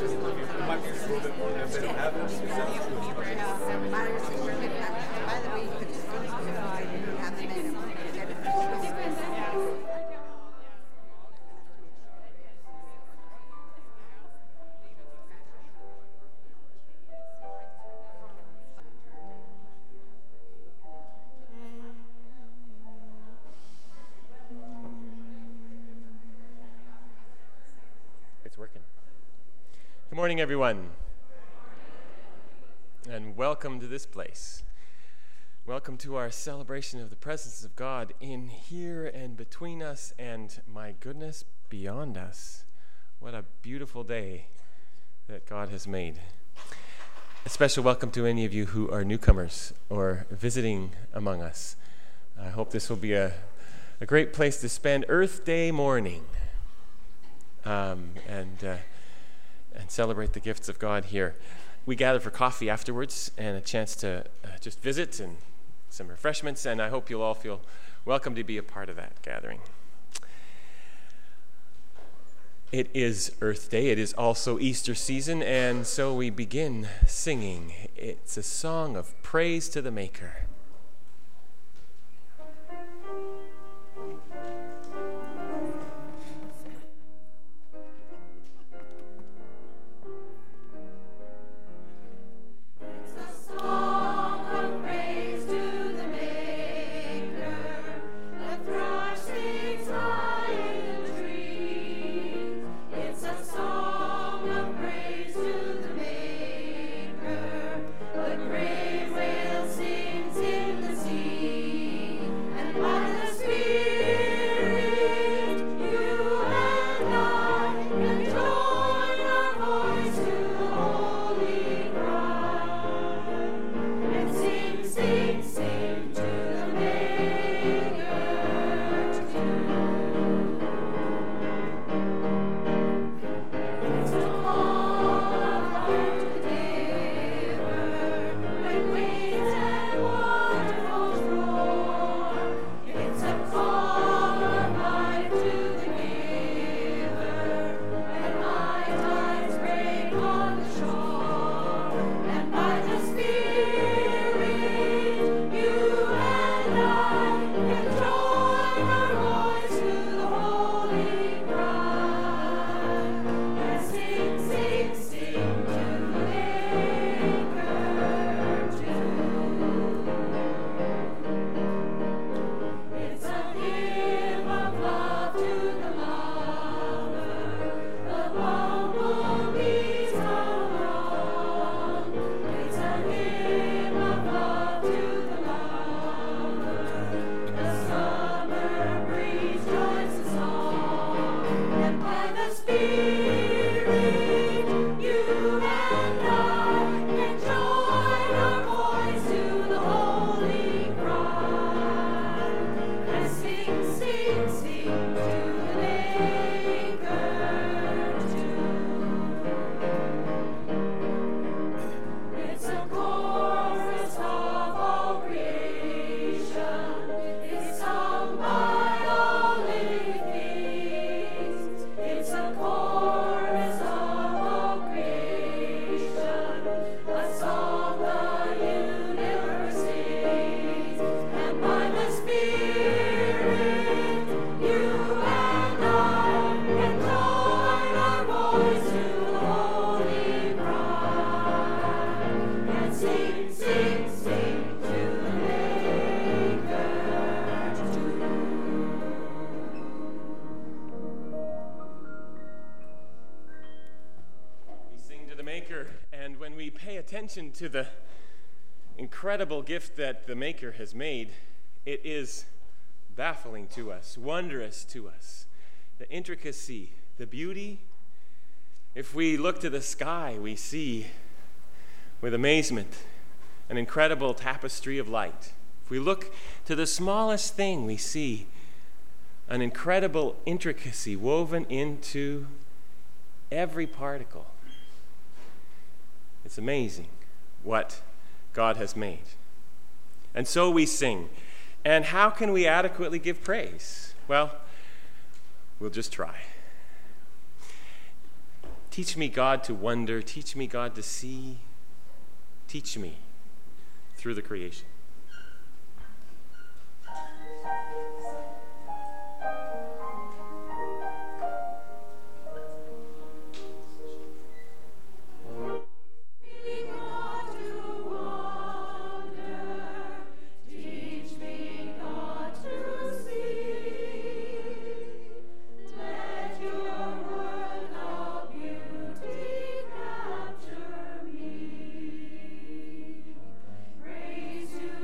might be just a little bit more than if they don't have it. By the way, you could just really have the name. It's working. Good morning, everyone, and welcome to this place. Welcome to our celebration of the presence of God in here and between us and, my goodness, beyond us. What a beautiful day that God has made. A special welcome to any of you who are newcomers or visiting among us. I hope this will be a great place to spend Earth Day morning. And celebrate the gifts of God here. We gather for coffee afterwards and a chance to just visit and some refreshments, and I hope you'll all feel welcome to be a part of that gathering. It is Earth Day. It is also Easter season, and so we begin singing. It's a song of praise to the Maker. Attention to the incredible gift that the Maker has made, it is baffling to us, wondrous to us. The intricacy, the beauty. If we look to the sky, we see with amazement an incredible tapestry of light. If we look to the smallest thing, we see an incredible intricacy woven into every particle. It's amazing what God has made. And so we sing. And how can we adequately give praise? Well, we'll just try. Teach me, God, to wonder. Teach me, God, to see. Teach me through the creation. Praise you.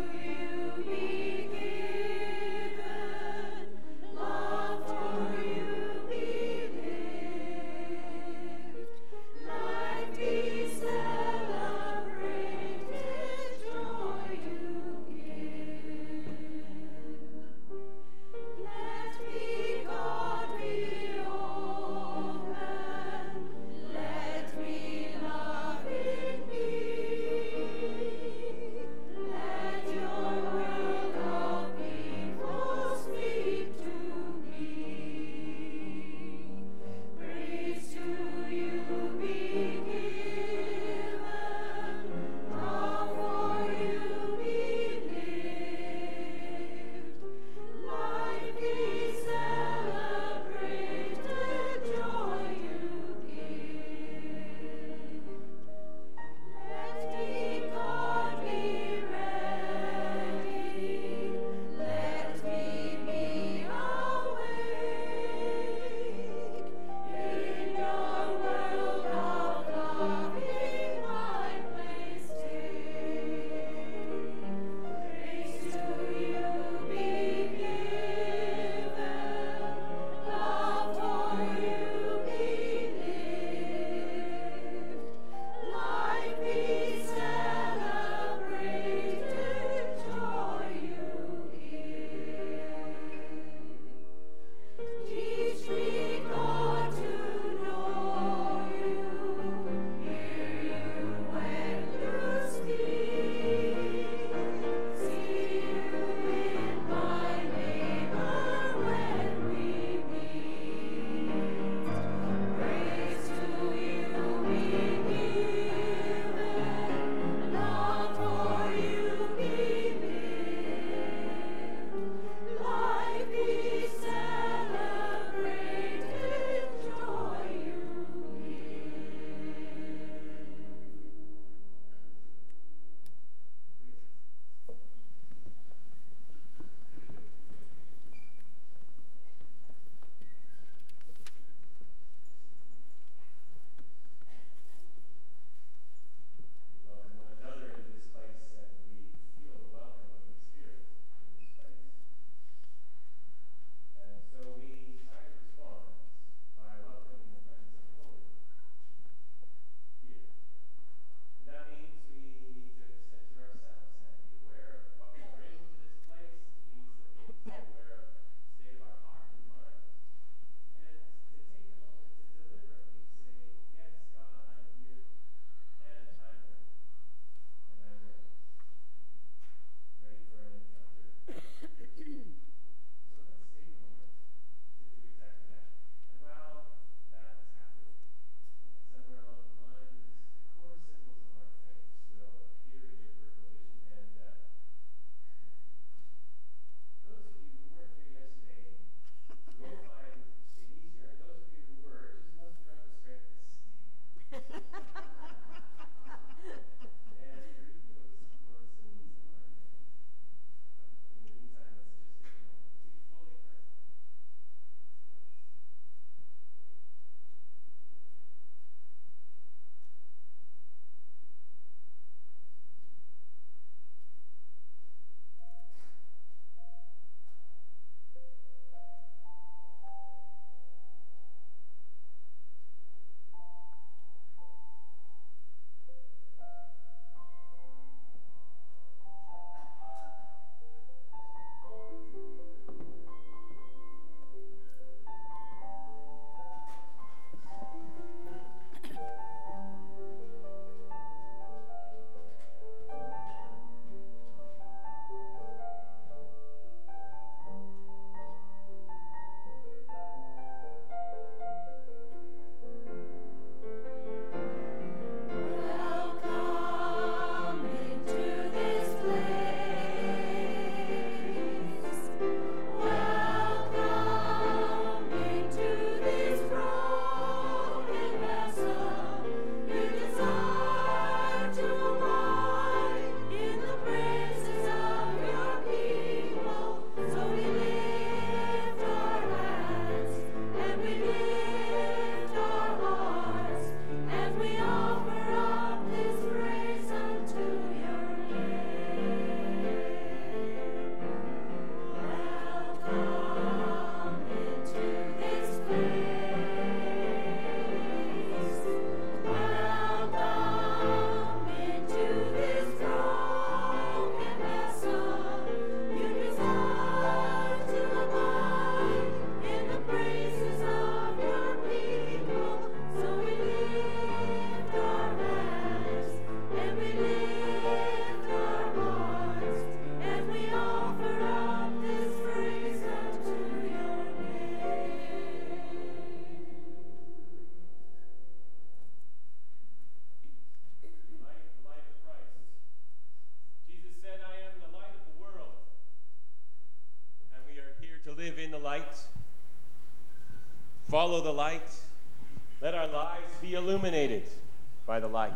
follow the light. Let our lives be illuminated by the light.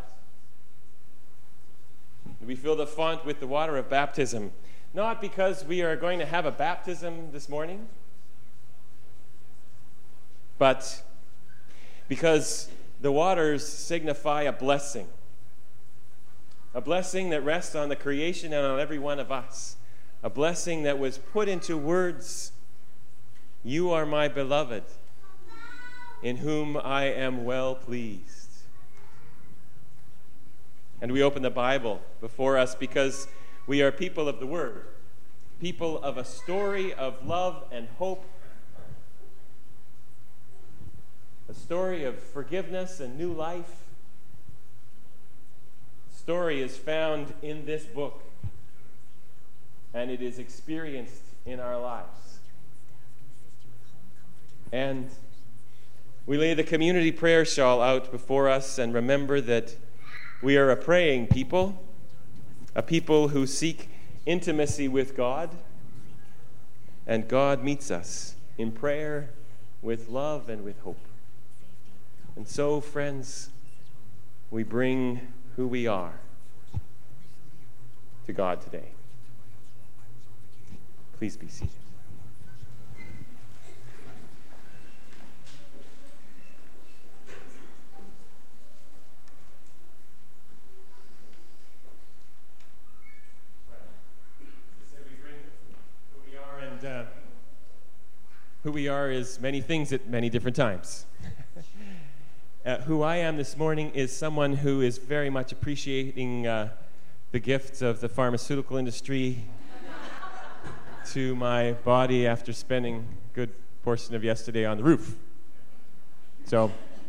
We fill the font with the water of baptism, not because we are going to have a baptism this morning, but because the waters signify a blessing that rests on the creation and on every one of us, a blessing that was put into words. You are my beloved, in whom I am well pleased. And we open the Bible before us because we are people of the Word, people of a story of love and hope, a story of forgiveness and new life. The story is found in this book, and it is experienced in our lives. And we lay the community prayer shawl out before us and remember that we are a praying people, a people who seek intimacy with God, and God meets us in prayer with love and with hope. And so, friends, we bring who we are to God today. Please be seated. Who we are is many things at many different times. Who I am this morning is someone who is very much appreciating the gifts of the pharmaceutical industry to my body after spending a good portion of yesterday on the roof. So,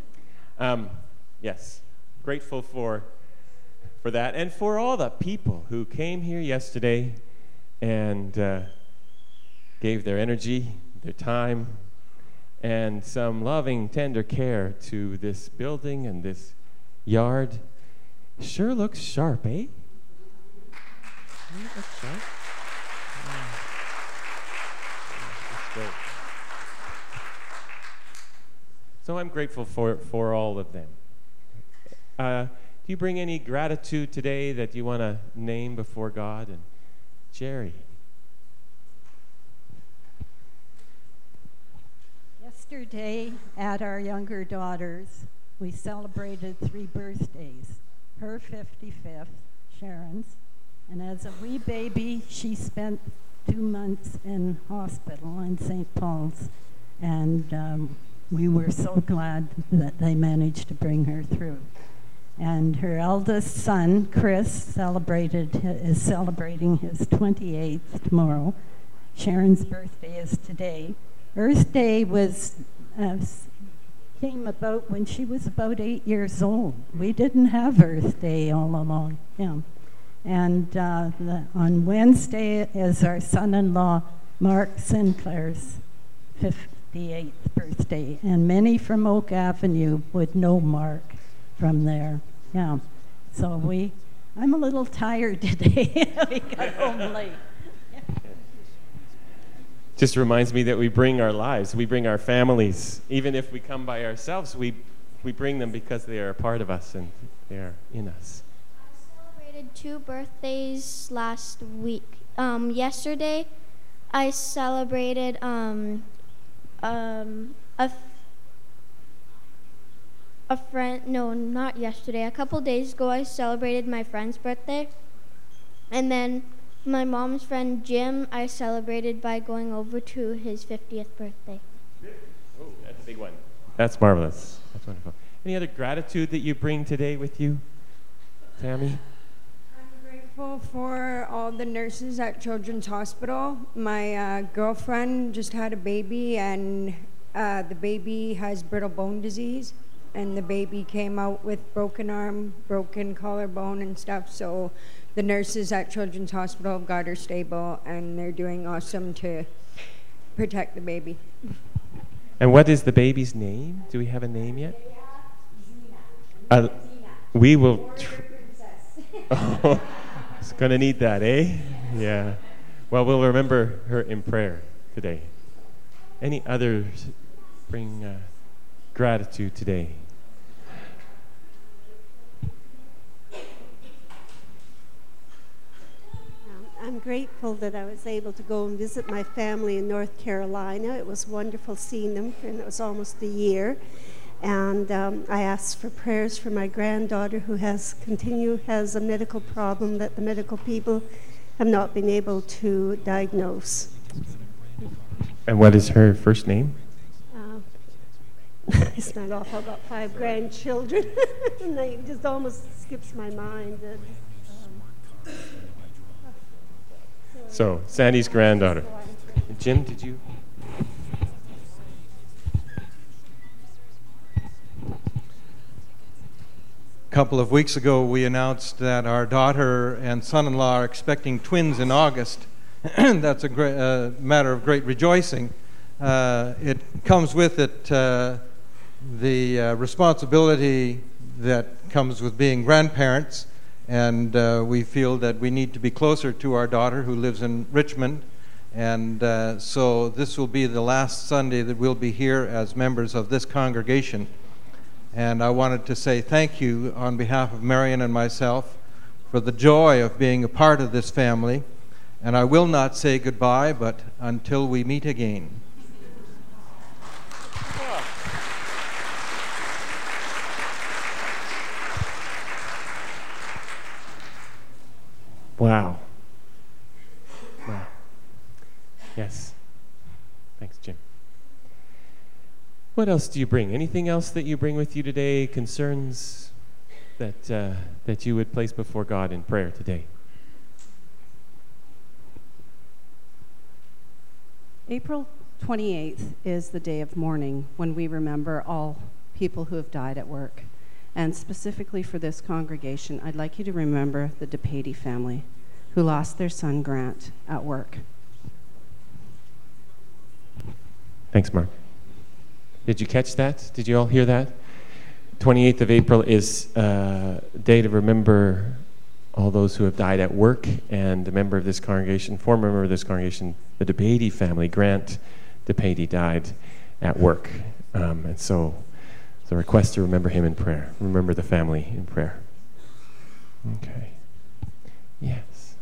yes, grateful for that, and for all the people who came here yesterday and gave their energy, their time, and some loving, tender care to this building and this yard. Sure looks sharp, eh? Looks sharp. That's great. So I'm grateful for all of them. Do you bring any gratitude today that you want to name before God? And Jerry. Yesterday, at our younger daughter's, we celebrated 3 birthdays. Her 55th, Sharon's, and as a wee baby, she spent 2 months in hospital in St. Paul's, and we were so glad that they managed to bring her through. And her eldest son, Chris, is celebrating his 28th tomorrow. Sharon's birthday is today. Earth Day came about when she was about 8 years old. We didn't have Earth Day all along. Yeah. And on Wednesday is our son-in-law, Mark Sinclair's 58th birthday. And many from Oak Avenue would know Mark from there. Yeah. So I'm a little tired today. We got home late. Just reminds me that we bring our lives, we bring our families. Even if we come by ourselves, we bring them because they are a part of us and they are in us. I celebrated 2 birthdays last week. Yesterday, I celebrated a friend. No, not yesterday. A couple days ago, I celebrated my friend's birthday, and then my mom's friend Jim, I celebrated by going over to his 50th birthday. Oh, that's a big one. That's marvelous. That's wonderful. Any other gratitude that you bring today with you, Tammy? I'm grateful for all the nurses at Children's Hospital. My girlfriend just had a baby, and the baby has brittle bone disease, and the baby came out with broken arm, broken collarbone and stuff, so the nurses at Children's Hospital got her stable, and they're doing awesome to protect the baby. And what is the baby's name? Do we have a name yet? Zina. We will. Oh, it's going to need that, eh? Yeah. Well, we'll remember her in prayer today. Any others bring gratitude today? I'm grateful that I was able to go and visit my family in North Carolina. It was wonderful seeing them, and it was almost a year. And I asked for prayers for my granddaughter who has a medical problem that the medical people have not been able to diagnose. And what is her first name? It's not awful. I've got 5 grandchildren, and it just almost skips my mind. So, Sandy's granddaughter. Jim, did you? A couple of weeks ago, we announced that our daughter and son-in-law are expecting twins in August. That's a matter of great rejoicing. It comes with it the responsibility that comes with being grandparents, and we feel that we need to be closer to our daughter who lives in Richmond. And so this will be the last Sunday that we'll be here as members of this congregation. And I wanted to say thank you on behalf of Marion and myself for the joy of being a part of this family. And I will not say goodbye, but until we meet again. Wow. Wow. Yes. Thanks, Jim. What else do you bring? Anything else that you bring with you today? Concerns that you would place before God in prayer today? April 28th is the day of mourning when we remember all people who have died at work. And specifically for this congregation, I'd like you to remember the DePady family who lost their son, Grant, at work. Thanks, Mark. Did you catch that? Did you all hear that? 28th of April is a day to remember all those who have died at work, and a member of this congregation, former member of this congregation, the DePady family, Grant DePady, died at work. And so it's a request to remember him in prayer. Remember the family in prayer. Okay. Yes.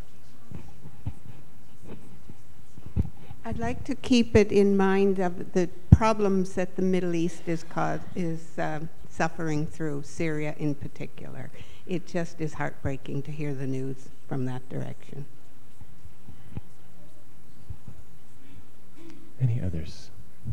I'd like to keep it in mind of the problems that the Middle East is suffering through, Syria in particular. It just is heartbreaking to hear the news from that direction. Any others?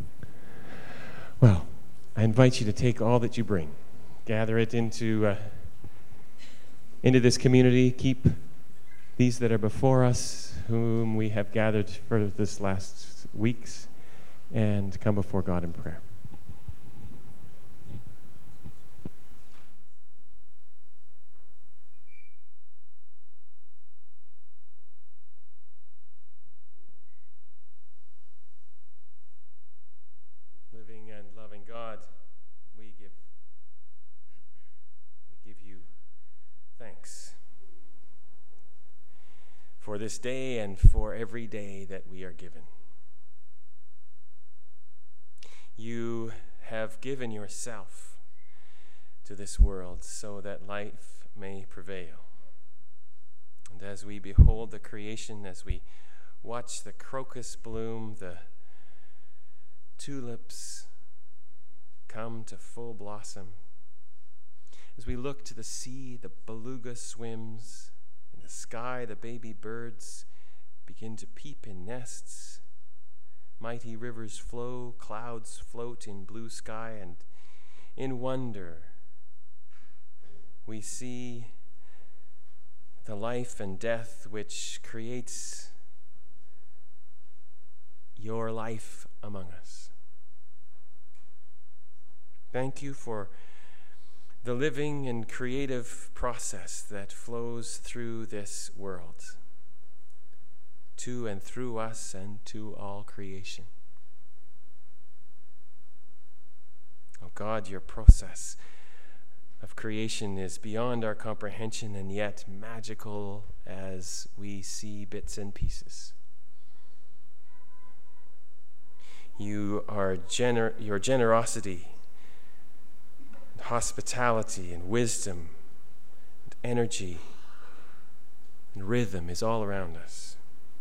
Well, I invite you to take all that you bring, gather it into this community. Keep these that are before us, whom we have gathered for this last weeks, and come before God in prayer. Living and loving God, we give you thanks for this day and for every day that we are given. You have given yourself to this world so that life may prevail. And as we behold the creation, as we watch the crocus bloom, the tulips come to full blossom, as we look to the sea, the beluga swims, in the sky, the baby birds begin to peep in nests. Mighty rivers flow, clouds float in blue sky, and in wonder we see the life and death which creates your life among us. Thank you for the living and creative process that flows through this world, to and through us and to all creation. Oh God, your process of creation is beyond our comprehension and yet magical as we see bits and pieces. Your generosity and hospitality and wisdom and energy and rhythm is all around us.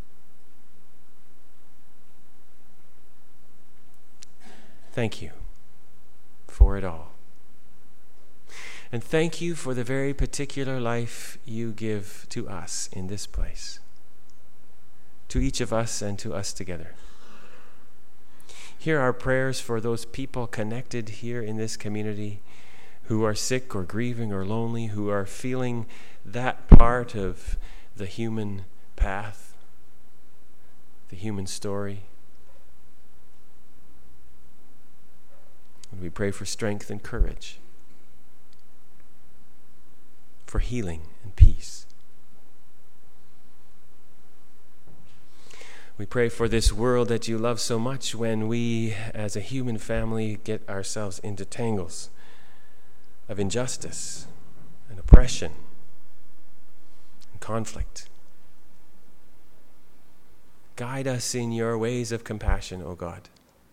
Thank you for it all. And thank you for the very particular life you give to us in this place, to each of us and to us together. Hear our prayers for those people connected here in this community who are sick or grieving or lonely, who are feeling that part of the human path, the human story. And we pray for strength and courage, for healing and peace. We pray for this world that you love so much when we, as a human family, get ourselves into tangles of injustice and oppression and conflict. Guide us in your ways of compassion, O God.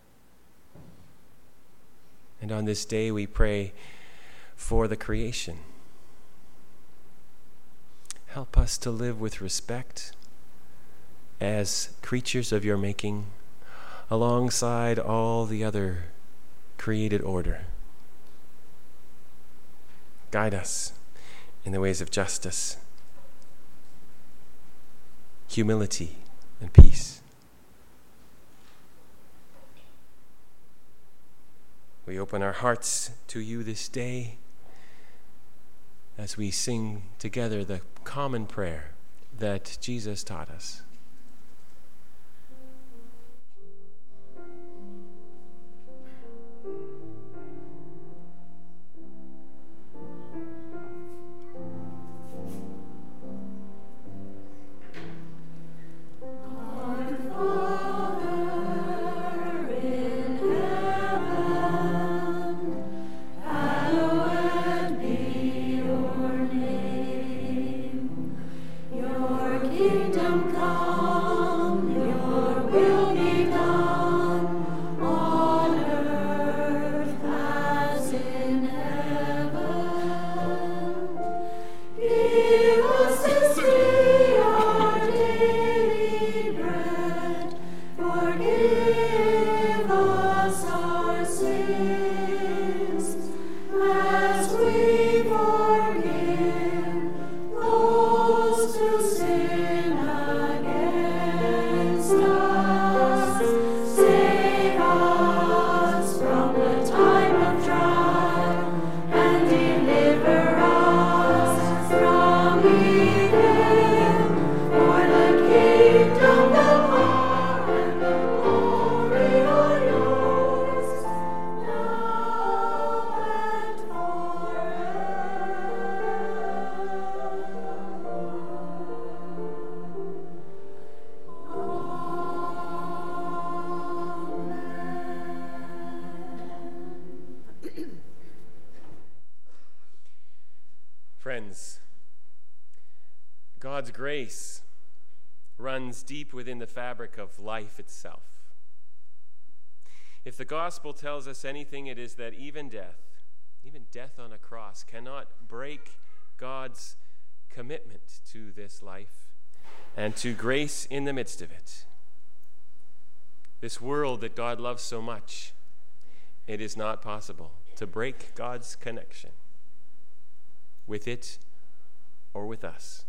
And on this day we pray for the creation. Help us to live with respect as creatures of your making, alongside all the other created order. Guide us in the ways of justice, humility, and peace. We open our hearts to you this day as we sing together the common prayer that Jesus taught us. Friends, God's grace runs deep within the fabric of life itself. If the gospel tells us anything, it is that even death on a cross, cannot break God's commitment to this life and to grace in the midst of it. This world that God loves so much, it is not possible to break God's connection with it or with us.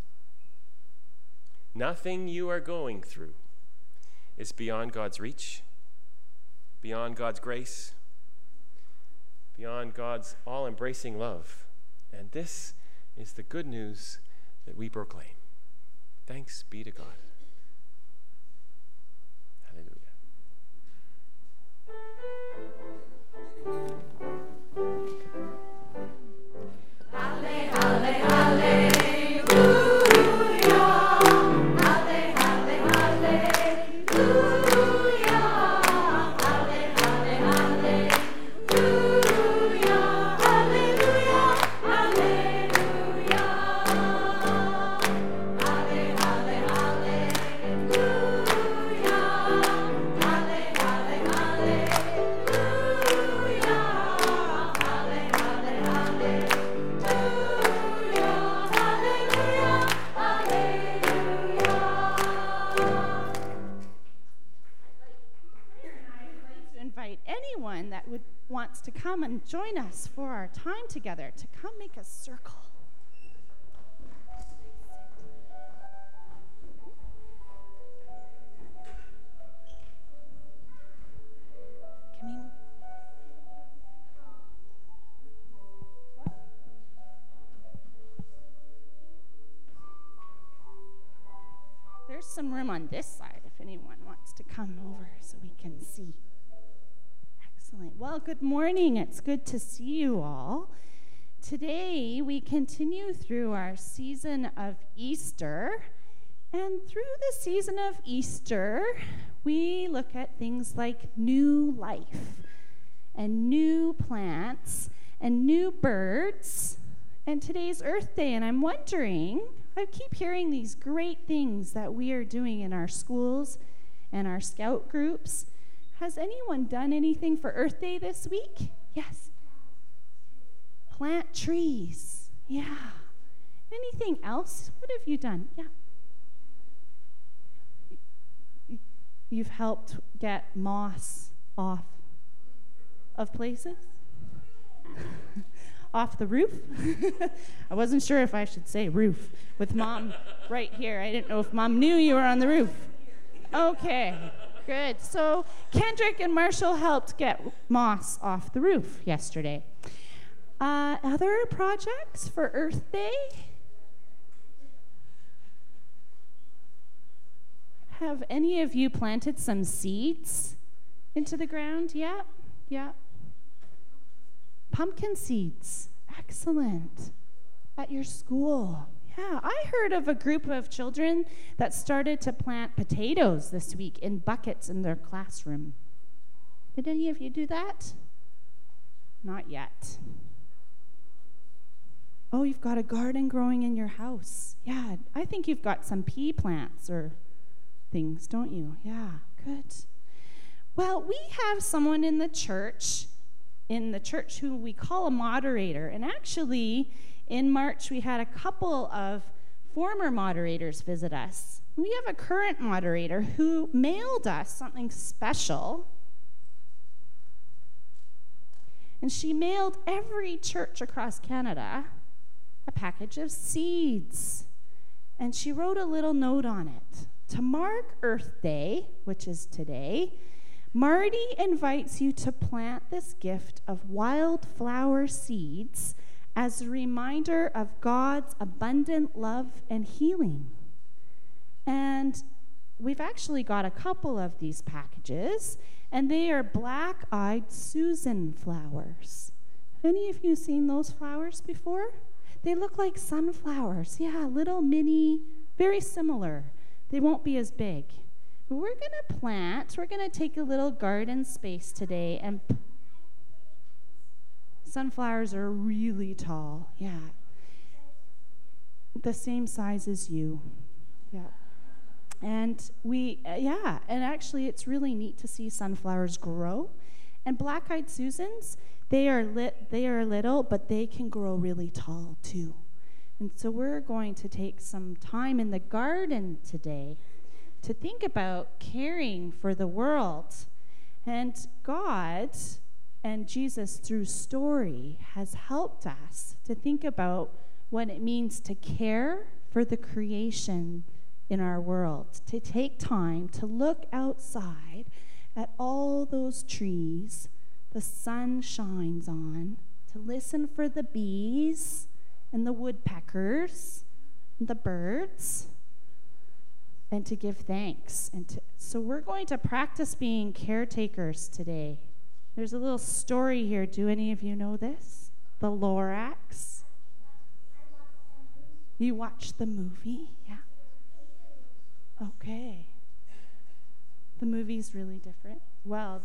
Nothing you are going through is beyond God's reach, beyond God's grace, beyond God's all-embracing love. And this is the good news that we proclaim. Thanks be to God. Hallelujah. wants to come and join us for our time together, to come make a circle. There's some room on this side if anyone wants to come over so we can see. Excellent. Well, good morning. It's good to see you all. Today we continue through our season of Easter. And through the season of Easter, we look at things like new life and new plants and new birds. And today's Earth Day, and I'm wondering, I keep hearing these great things that we are doing in our schools and our scout groups. Has anyone done anything for Earth Day this week? Yes. Plant trees. Yeah. Anything else? What have you done? Yeah. You've helped get moss off of places? Off the roof? I wasn't sure if I should say roof with Mom right here. I didn't know if Mom knew you were on the roof. Okay, good. So Kendrick and Marshall helped get moss off the roof yesterday. Other projects for Earth Day? Have any of you planted some seeds into the ground? Yeah, yeah. Pumpkin seeds. Excellent. At your school. Yeah, I heard of a group of children that started to plant potatoes this week in buckets in their classroom. Did any of you do that? Not yet. Oh, you've got a garden growing in your house. Yeah, I think you've got some pea plants or things, don't you? Yeah, good. Well, we have someone in the church who we call a moderator. And actually, in March, we had a couple of former moderators visit us. We have a current moderator who mailed us something special. And she mailed every church across Canada a package of seeds. And she wrote a little note on it. To mark Earth Day, which is today, Marty invites you to plant this gift of wildflower seeds as a reminder of God's abundant love and healing. And we've actually got a couple of these packages, and they are black-eyed Susan flowers. Have any of you seen those flowers before? They look like sunflowers. Yeah, little mini, very similar. They won't be as big. But we're going to take a little garden space today, and sunflowers are really tall. Yeah. The same size as you. Yeah. And and actually it's really neat to see sunflowers grow. And black-eyed Susans, they are little, but they can grow really tall too. And so we're going to take some time in the garden today to think about caring for the world. And God and Jesus, through story, has helped us to think about what it means to care for the creation in our world, to take time to look outside at all those trees the sun shines on, to listen for the bees and the woodpeckers and the birds, and to give thanks. So we're going to practice being caretakers today. There's a little story here. Do any of you know this? The Lorax. You watched the movie? Yeah. Okay. The movie's really different. Well,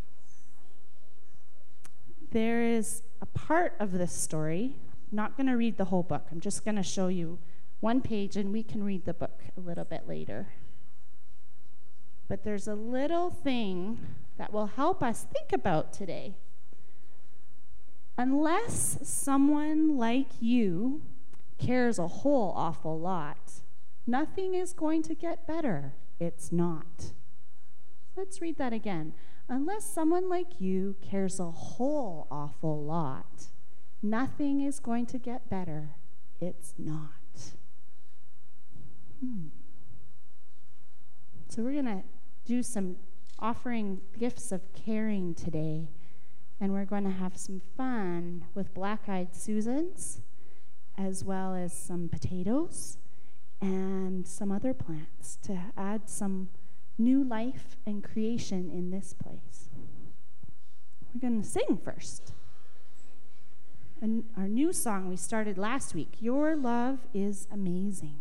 there is a part of this story. I'm not going to read the whole book. I'm just going to show you one page, and we can read the book a little bit later. But there's a little thing that will help us think about today. Unless someone like you cares a whole awful lot, nothing is going to get better. It's not. Let's read that again. Unless someone like you cares a whole awful lot, nothing is going to get better. It's not. So we're going to do some offering gifts of caring today. And we're going to have some fun with black-eyed Susans, as well as some potatoes and some other plants to add some new life and creation in this place. We're going to sing first. And our new song we started last week, Your Love is Amazing.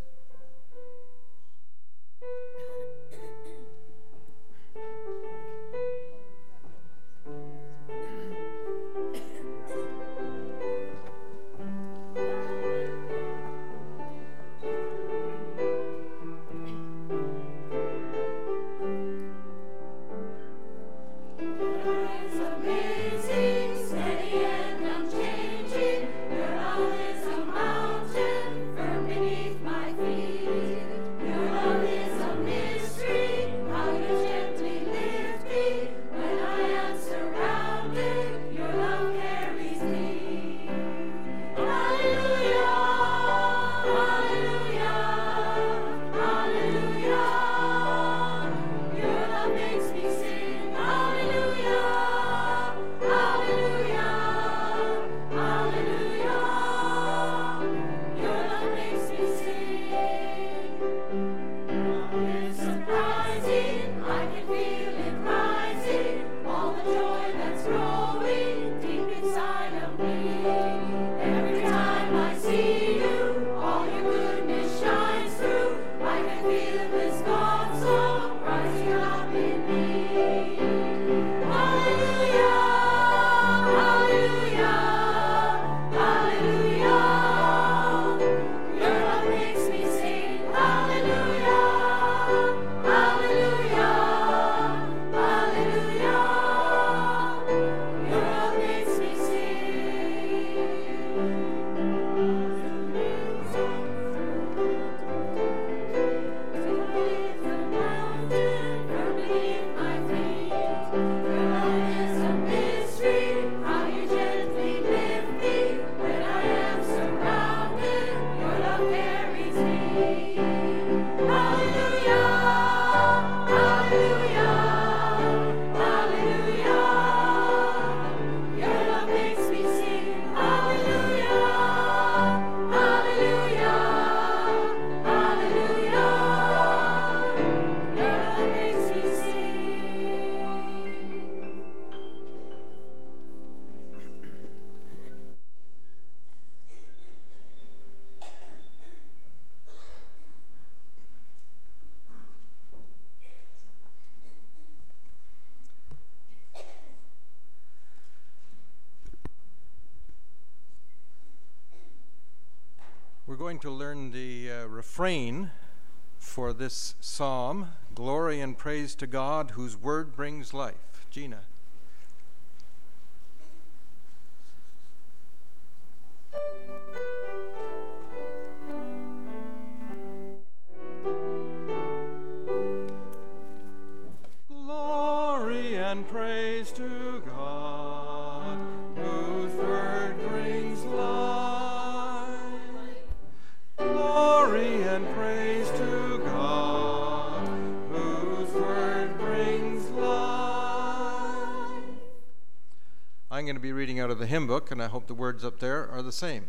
We're going to learn the refrain for this psalm, Glory and Praise to God, whose word brings life. Gina. Glory and praise to God, whose word brings life. Glory and praise to God, whose word brings life. I'm going to be reading out of the hymn book, and I hope the words up there are the same.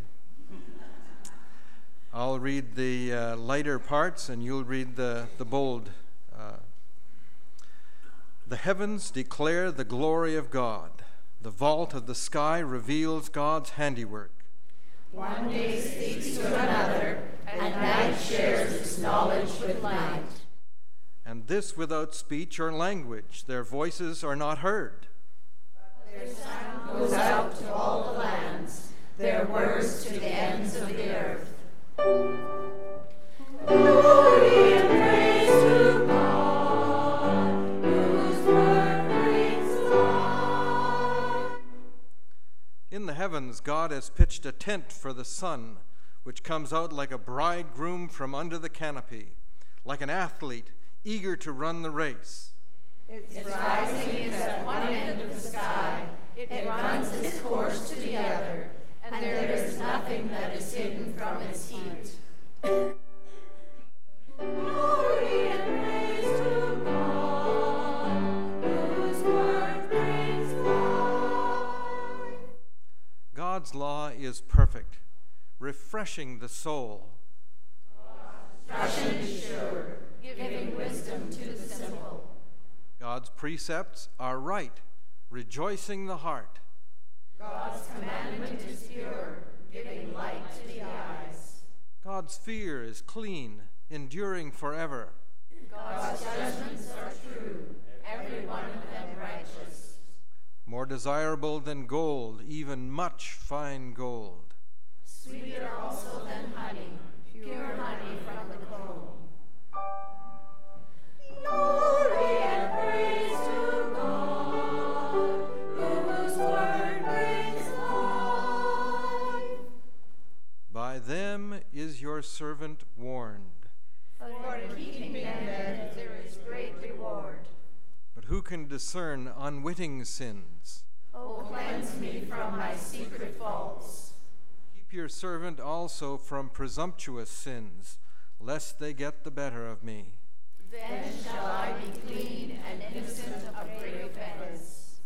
I'll read the lighter parts, and you'll read the bold. The heavens declare the glory of God. The vault of the sky reveals God's handiwork. One day speaks to another, and night shares its knowledge with light. And this without speech or language, their voices are not heard. Their sound goes out to all the lands, their words to the ends of the earth. Glory and praise to God, whose word brings life. In the heavens, God has pitched a tent for the sun, which comes out like a bridegroom from under the canopy, like an athlete eager to run the race. Its rising is at one end of the sky. It runs its course to the other, and there is nothing that is hidden from its heat. Glory and praise to God, whose word brings life. God's law is perfect, refreshing the soul. Instruction is sure, giving wisdom to the simple. God's precepts are right, rejoicing the heart. God's commandment is pure, giving light to the eyes. God's fear is clean, enduring forever. God's judgments are true, every one of them righteous. More desirable than gold, even much fine gold. Sweeter also than honey, pure honey from the comb. Glory and praise to God, whose word brings life. By them is your servant warned. For keeping them there is great reward. But who can discern unwitting sins? O cleanse me from my secret faults. Keep your servant also from presumptuous sins, lest they get the better of me. Then shall I be clean and innocent of great offense.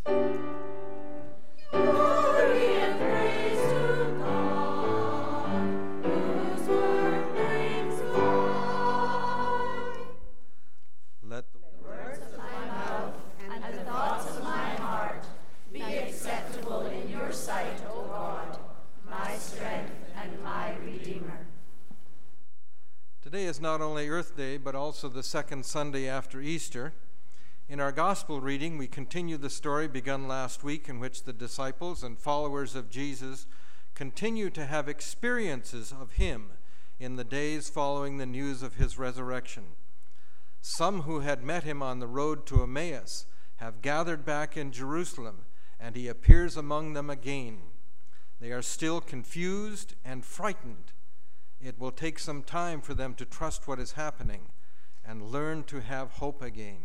Glory and praise to God, whose word brings life. Let the Words of my mouth and the thoughts of my heart be acceptable in your sight, O God, my strength and my Redeemer. Today is not only Earth Day, but also the second Sunday after Easter. In our gospel reading, we continue the story begun last week in which the disciples and followers of Jesus continue to have experiences of him in the days following the news of his resurrection. Some who had met him on the road to Emmaus have gathered back in Jerusalem, and he appears among them again. They are still confused and frightened. It will take some time for them to trust what is happening and learn to have hope again.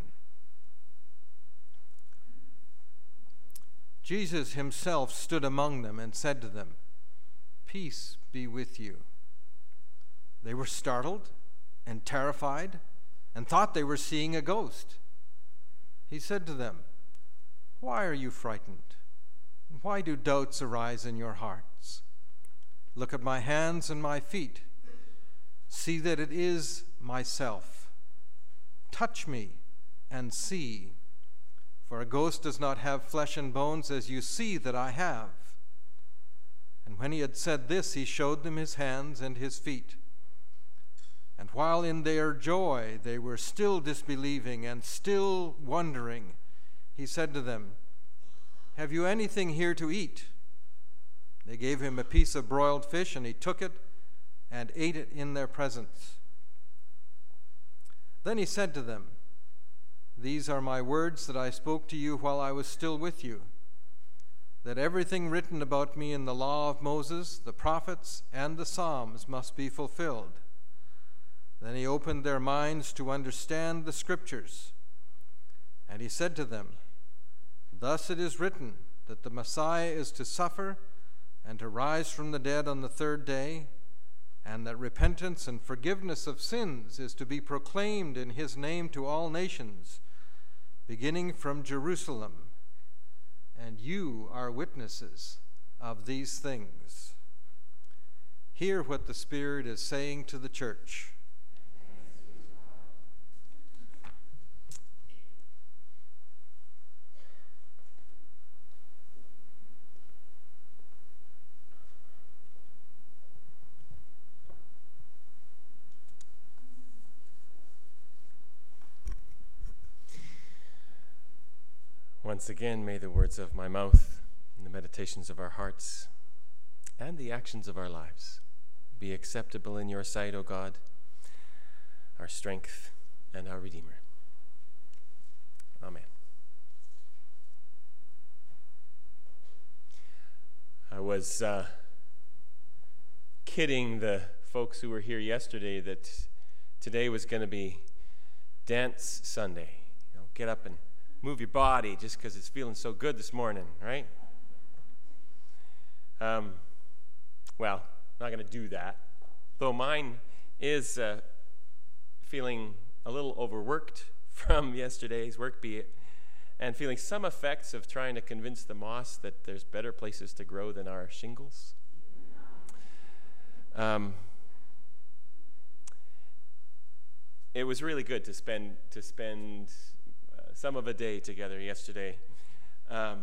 Jesus himself stood among them and said to them, "Peace be with you." They were startled and terrified and thought they were seeing a ghost. He said to them, "Why are you frightened? Why do doubts arise in your hearts? Look at my hands and my feet. See that it is myself. Touch me and see. For a ghost does not have flesh and bones, as you see that I have." And when he had said this, he showed them his hands and his feet. And while in their joy they were still disbelieving and still wondering, he said to them, "Have you anything here to eat?" They gave him a piece of broiled fish, and he took it and ate it in their presence. Then he said to them, "These are my words that I spoke to you while I was still with you, that everything written about me in the law of Moses, the prophets, and the Psalms must be fulfilled." Then he opened their minds to understand the Scriptures. And he said to them, "Thus it is written that the Messiah is to suffer and to rise from the dead on the third day, and that repentance and forgiveness of sins is to be proclaimed in his name to all nations, beginning from Jerusalem. And you are witnesses of these things." Hear what the Spirit is saying to the church. Once again, may the words of my mouth and the meditations of our hearts and the actions of our lives be acceptable in your sight, O God, our strength and our Redeemer. Amen. I was kidding the folks who were here yesterday that today was going to be Dance Sunday. get up and move your body just because it's feeling so good this morning, right? Well, not going to do that. Though mine is feeling a little overworked from yesterday's work, be it, and feeling some effects of trying to convince the moss that there's better places to grow than our shingles. It was really good to spend some of a day together yesterday on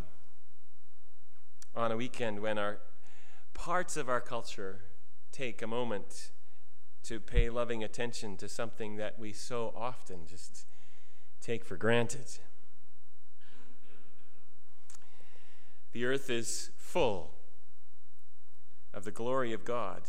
a weekend when our parts of our culture take a moment to pay loving attention to something that we so often just take for granted. The earth is full of the glory of God.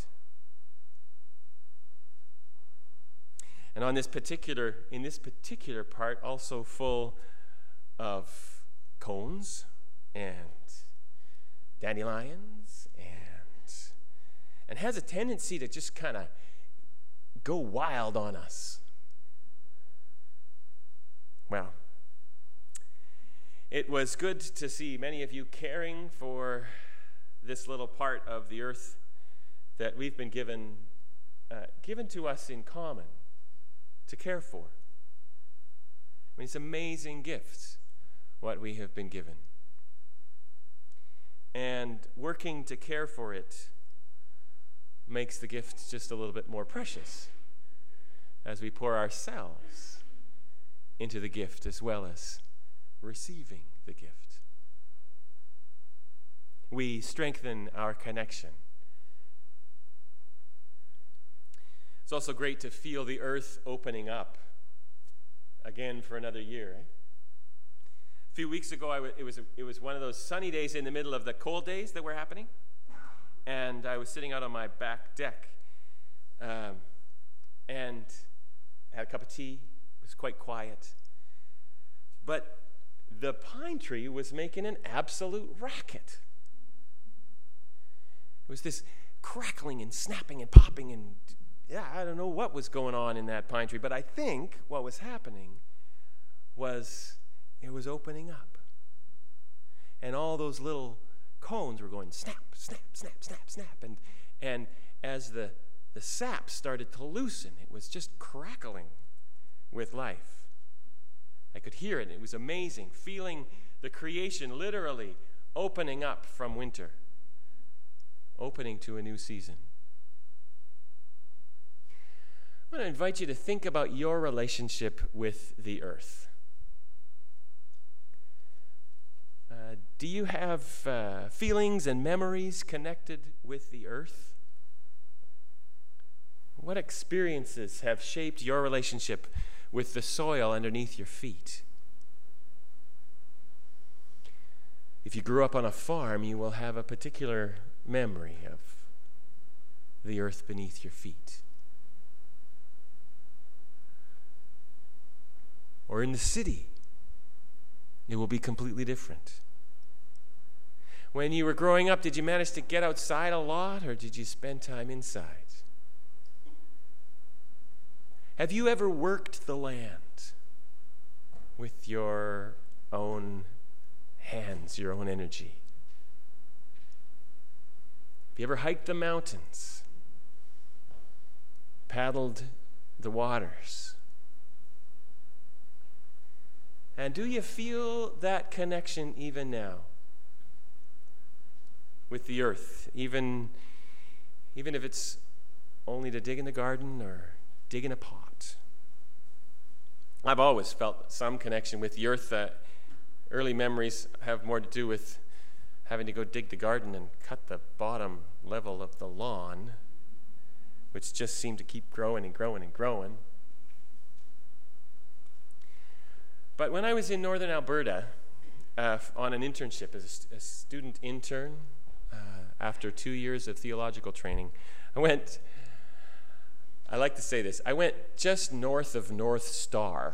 And in this particular part, also full of cones and dandelions and has a tendency to just kind of go wild on us. Well, it was good to see many of you caring for this little part of the earth that we've been given to us in common to care for. I mean, it's an amazing gift, what we have been given. And working to care for it makes the gift just a little bit more precious as we pour ourselves into the gift as well as receiving the gift. We strengthen our connection. It's also great to feel the earth opening up again for another year. Eh? A few weeks ago, it was one of those sunny days in the middle of the cold days that were happening, and I was sitting out on my back deck and had a cup of tea. It was quite quiet. But the pine tree was making an absolute racket. It was this crackling and snapping and popping and, I don't know what was going on in that pine tree, but I think what was happening was it was opening up. And all those little cones were going snap, snap, snap, snap, snap. And as the sap started to loosen, it was just crackling with life. I could hear it. It was amazing, feeling the creation literally opening up from winter, opening to a new season. I want to invite you to think about your relationship with the earth. Do you have feelings and memories connected with the earth? What experiences have shaped your relationship with the soil underneath your feet? If you grew up on a farm, you will have a particular memory of the earth beneath your feet. Or in the city, it will be completely different. When you were growing up, did you manage to get outside a lot, or did you spend time inside? Have you ever worked the land with your own hands, your own energy? Have you ever hiked the mountains, paddled the waters? And do you feel that connection even now with the earth, even if it's only to dig in the garden or dig in a pot? I've always felt some connection with the earth. Early memories have more to do with having to go dig the garden and cut the bottom level of the lawn, which just seemed to keep growing and growing and growing. But when I was in northern Alberta on an internship as a student intern, after 2 years of theological training, I like to say this, I went just north of North Star,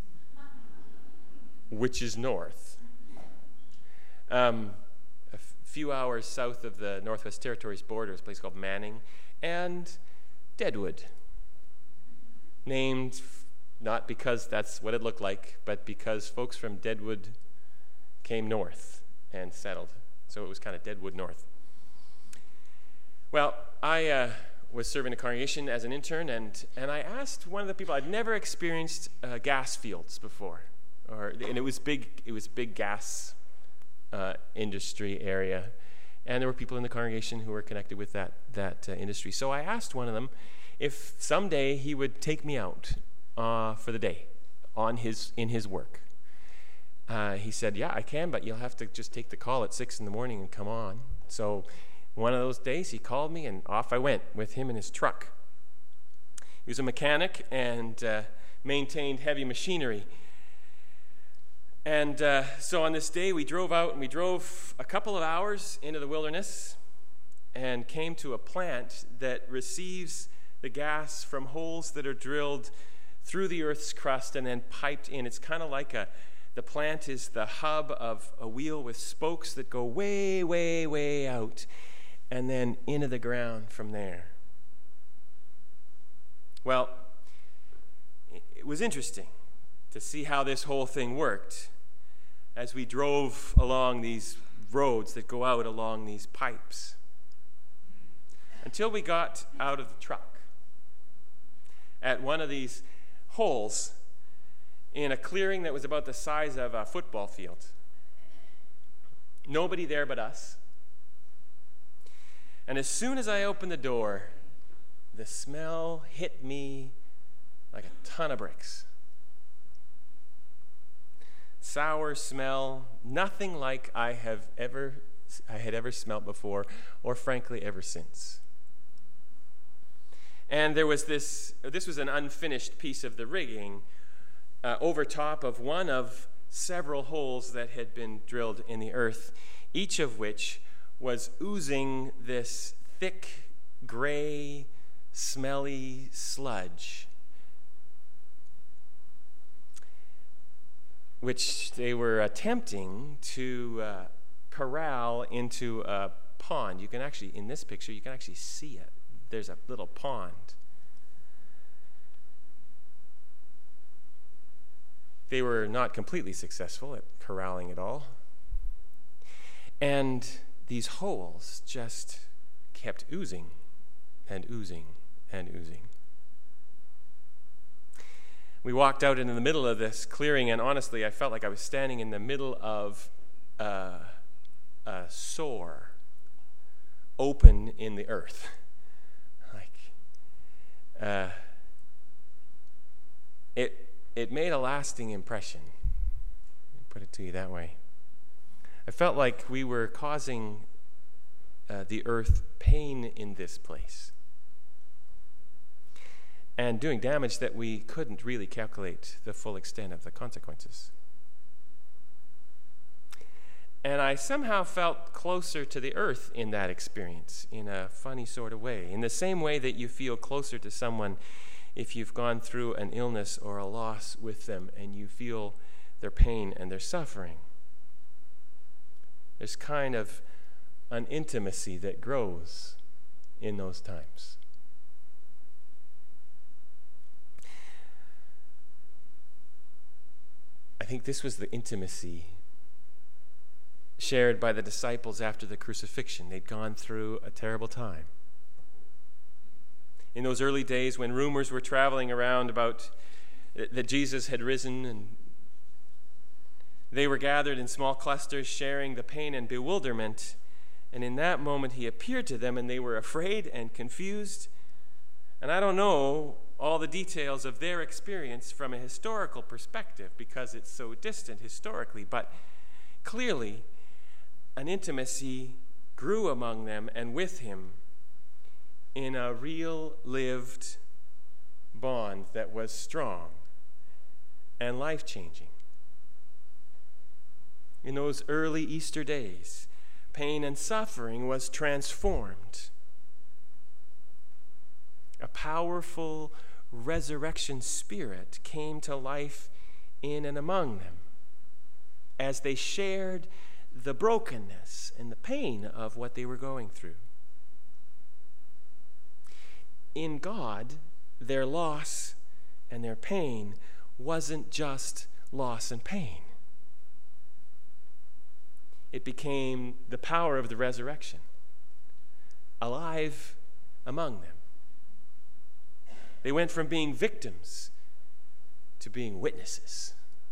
which is north. A few hours south of the Northwest Territories border is a place called Manning, and Deadwood, named not because that's what it looked like, but because folks from Deadwood came north and settled. So it was kind of Deadwood North. Well, I was serving a congregation as an intern, and I asked one of the people, I'd never experienced gas fields before, and it was big gas industry area, and there were people in the congregation who were connected with that industry. So I asked one of them if someday he would take me out for the day in his work. He said, yeah, I can, but you'll have to just take the call at 6 a.m. and come on. So one of those days he called me, and off I went with him in his truck. He was a mechanic and maintained heavy machinery. And so on this day we drove out, and we drove a couple of hours into the wilderness and came to a plant that receives the gas from holes that are drilled through the earth's crust and then piped in. It's kind of like the plant is the hub of a wheel with spokes that go way, way, way out and then into the ground from there. Well, it was interesting to see how this whole thing worked as we drove along these roads that go out along these pipes until we got out of the truck at one of these holes in a clearing that was about the size of a football field. Nobody there but us. And as soon as I opened the door, the smell hit me like a ton of bricks. Sour smell, nothing like I had ever smelled before, or frankly ever since. And there was this was an unfinished piece of the rigging over top of one of several holes that had been drilled in the earth, each of which was oozing this thick, gray, smelly sludge, which they were attempting to corral into a pond. You can actually, in this picture, you can actually see it. There's a little pond. They were not completely successful at corralling it all. And these holes just kept oozing and oozing and oozing. We walked out into the middle of this clearing, and honestly, I felt like I was standing in the middle of a sore open in the earth. It made a lasting impression. Put it to you that way. I felt like we were causing the earth pain in this place and doing damage that we couldn't really calculate the full extent of the consequences. And I somehow felt closer to the earth in that experience in a funny sort of way, in the same way that you feel closer to someone if you've gone through an illness or a loss with them and you feel their pain and their suffering. There's kind of an intimacy that grows in those times. I think this was the intimacy shared by the disciples after the crucifixion. They'd gone through a terrible time. In those early days when rumors were traveling around about that Jesus had risen, and they were gathered in small clusters sharing the pain and bewilderment, and in that moment he appeared to them and they were afraid and confused. And I don't know all the details of their experience from a historical perspective because it's so distant historically, but clearly an intimacy grew among them and with him in a real lived bond that was strong and life-changing. In those early Easter days, pain and suffering was transformed. A powerful resurrection spirit came to life in and among them as they shared the brokenness and the pain of what they were going through. In God, their loss and their pain wasn't just loss and pain. It became the power of the resurrection, alive among them. They went from being victims to being witnesses.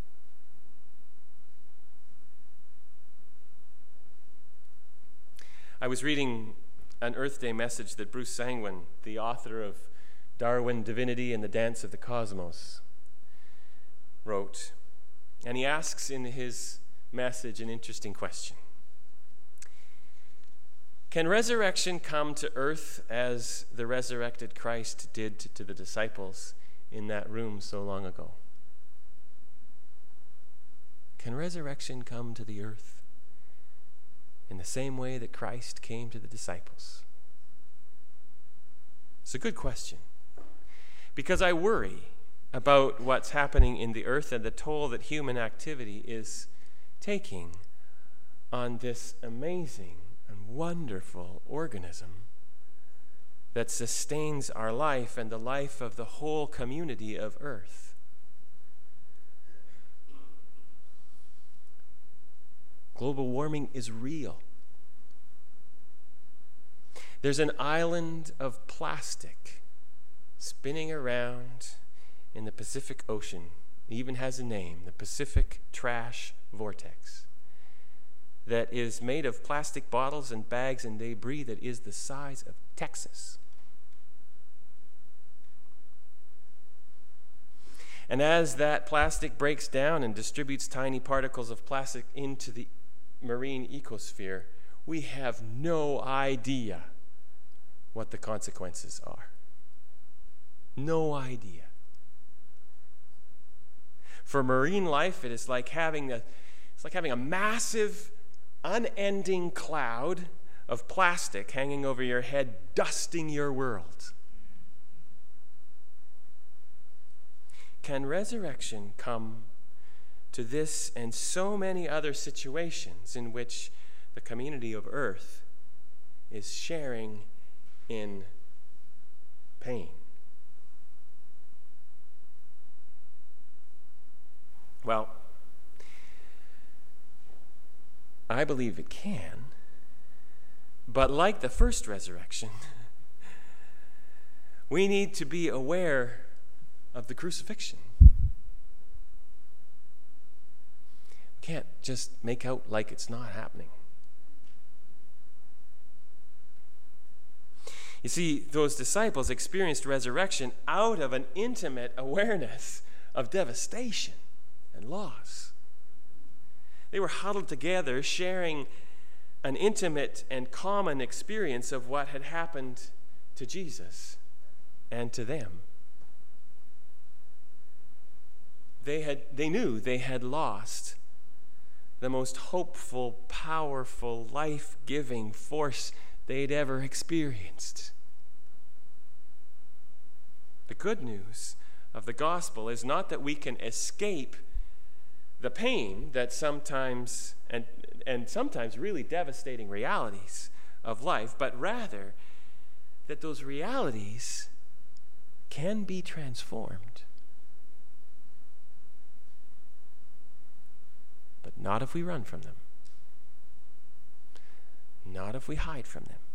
I was reading an Earth Day message that Bruce Sangwin, the author of Darwin, Divinity, and the Dance of the Cosmos, wrote. And he asks in his message an interesting question. Can resurrection come to earth as the resurrected Christ did to the disciples in that room so long ago? Can resurrection come to the earth in the same way that Christ came to the disciples? It's a good question, because I worry about what's happening in the earth and the toll that human activity is taking on this amazing and wonderful organism that sustains our life and the life of the whole community of earth. Global warming is real. There's an island of plastic spinning around in the Pacific Ocean. It even has a name, the Pacific Trash Vortex, that is made of plastic bottles and bags and debris that is the size of Texas. And as that plastic breaks down and distributes tiny particles of plastic into the marine ecosphere, we have no idea what the consequences are. No idea. For marine life, it is like having a massive, unending cloud of plastic hanging over your head, dusting your world. Can resurrection come to this and so many other situations in which the community of earth is sharing in pain? Well, I believe it can, but like the first resurrection, we need to be aware of the crucifixion. We can't just make out like it's not happening. You see, those disciples experienced resurrection out of an intimate awareness of devastation and loss. They were huddled together, sharing an intimate and common experience of what had happened to Jesus and to them. They knew they had lost the most hopeful, powerful, life-giving force they'd ever experienced. The good news of the gospel is not that we can escape the pain that sometimes, and sometimes really devastating realities of life, but rather that those realities can be transformed. But not if we run from them. Not if we hide from them.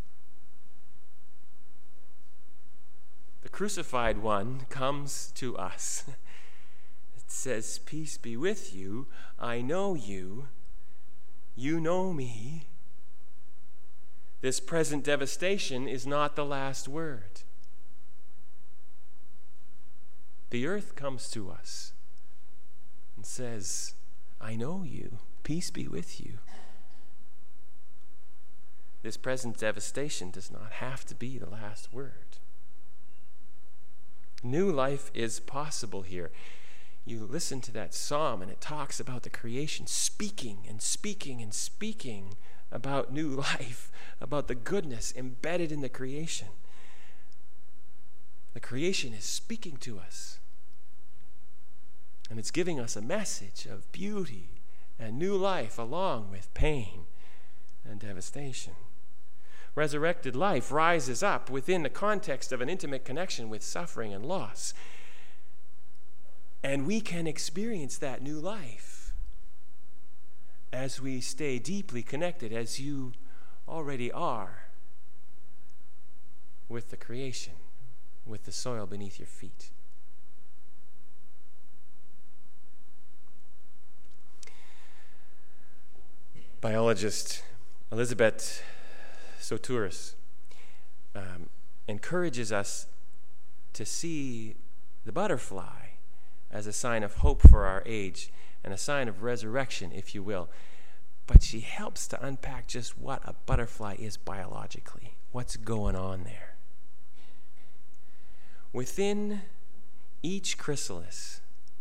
The crucified one comes to us. It says, "Peace be with you. I know you. You know me." This present devastation is not the last word. The earth comes to us and says, "I know you. Peace be with you." This present devastation does not have to be the last word. New life is possible here. You listen to that psalm and it talks about the creation speaking and speaking and speaking about new life, about the goodness embedded in the creation. The creation is speaking to us. And it's giving us a message of beauty and new life along with pain and devastation. Resurrected life rises up within the context of an intimate connection with suffering and loss. And we can experience that new life as we stay deeply connected, as you already are, with the creation, with the soil beneath your feet. Biologist Elizabeth Soteris encourages us to see the butterfly as a sign of hope for our age and a sign of resurrection, if you will. But she helps to unpack just what a butterfly is biologically, what's going on there. Within each chrysalis,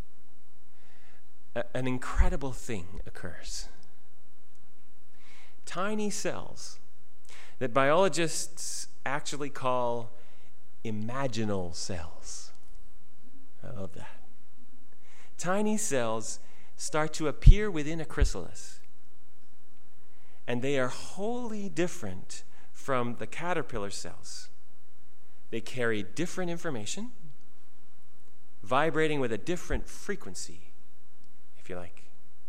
an incredible thing occurs. Tiny cells that biologists actually call imaginal cells. I love that. Tiny cells start to appear within a chrysalis, and they are wholly different from the caterpillar cells. They carry different information, vibrating with a different frequency, if you like.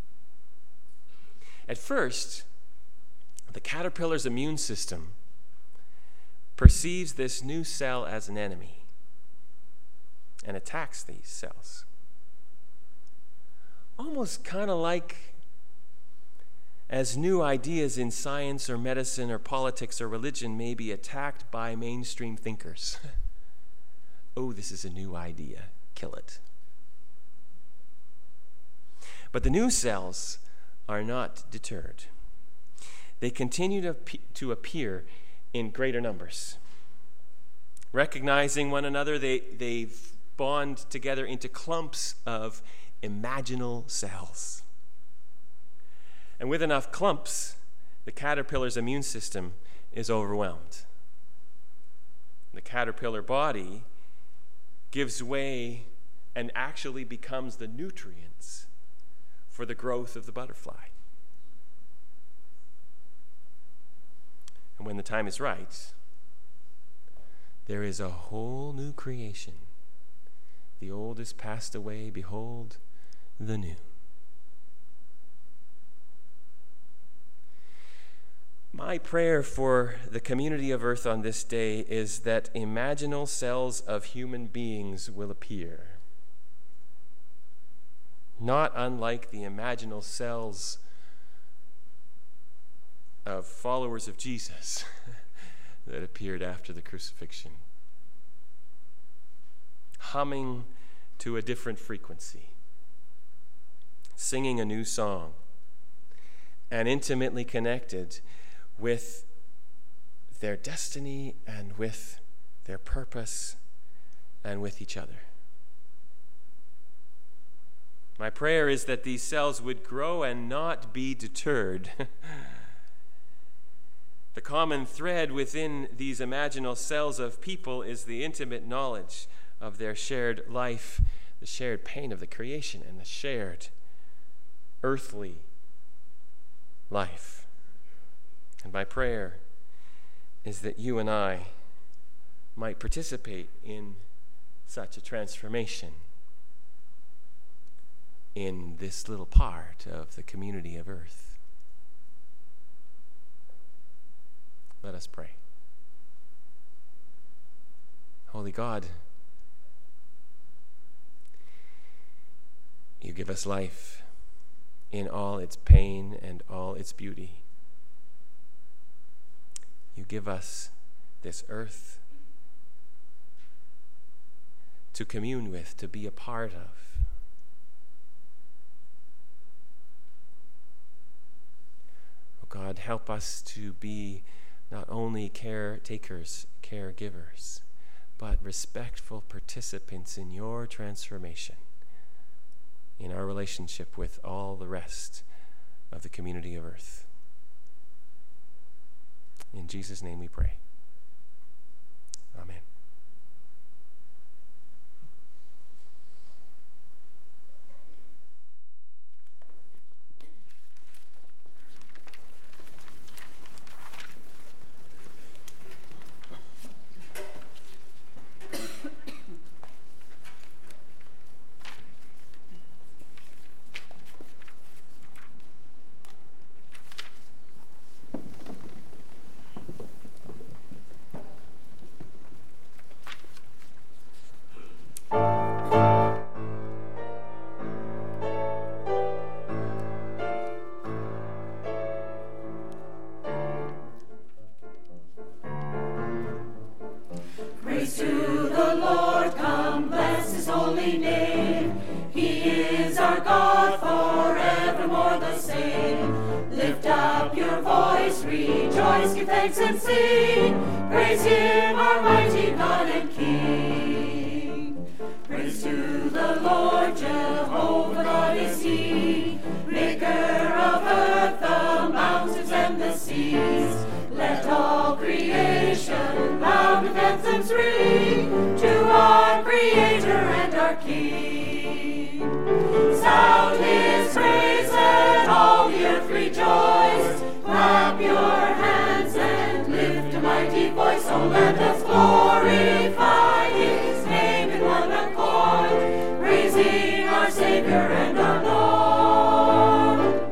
At first, the caterpillar's immune system perceives this new cell as an enemy and attacks these cells. Almost kind of like as new ideas in science or medicine or politics or religion may be attacked by mainstream thinkers. Oh, this is a new idea. Kill it. But the new cells are not deterred. They continue to appear in greater numbers. Recognizing one another, they bond together into clumps of imaginal cells. And with enough clumps, the caterpillar's immune system is overwhelmed. The caterpillar body gives way and actually becomes the nutrients for the growth of the butterfly. And when the time is right, there is a whole new creation. The old is passed away, behold, the new. My prayer for the community of Earth on this day is that imaginal cells of human beings will appear, not unlike the imaginal cells of followers of Jesus that appeared after the crucifixion, humming to a different frequency, singing a new song, and intimately connected with their destiny and with their purpose and with each other. My prayer is that these cells would grow and not be deterred. The common thread within these imaginal cells of people is the intimate knowledge of their shared life, the shared pain of the creation, and the shared earthly life. And my prayer is that you and I might participate in such a transformation in this little part of the community of Earth. Let us pray. Holy God, you give us life in all its pain and all its beauty. You give us this earth to commune with, to be a part of. Oh God, help us to be not only caretakers, caregivers, but respectful participants in your transformation, in our relationship with all the rest of the community of Earth. In Jesus' name we pray. Amen. to the Lord, come, bless his holy name. He is our God, forevermore the same. Lift up your voice, rejoice, give thanks and sing. Praise him, our mighty God and King. Praise to the Lord, Jehovah God is he, maker of earth, the mountains and the seas. Let all creation loud with anthems ring to our Creator and our King. Sound his praise, let all the earth rejoice. Clap your hands and lift a mighty voice. Oh, let us glorify his name in one accord, praising our Savior and our Lord.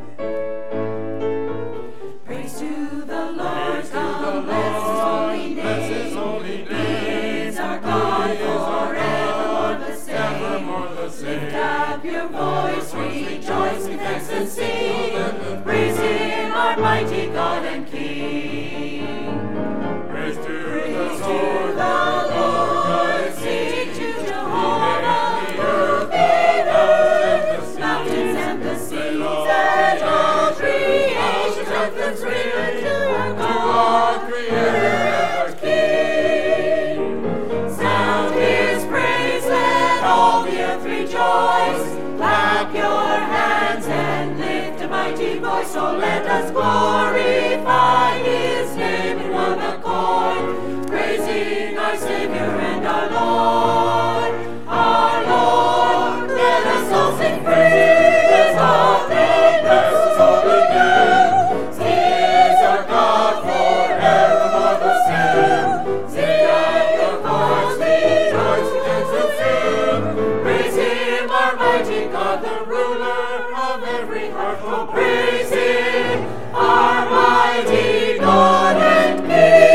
Praise to the Lord, come, bless his holy name. He is our God, forevermore the same. Lift up your voice, rejoice, give thanks and sing. Praise him, our mighty God and King. Praise to the Lord, sing to Jehovah, who made earth, mountains and the seas, and all creation anthems ring to our God, Creator, King. Sound his praise, let all the earth rejoice. Clap your hands and lift a mighty voice. So let us glorify his name in one accord, praising our Savior and our Lord. Our Lord, let us all sing praise, all praise, bless his holy name. He is our God, forevermore the same. Sing out your voice, rejoice, with dance and sing. Praise him, our mighty God, the ruler of every heart. Oh, praise him, our mighty God and King.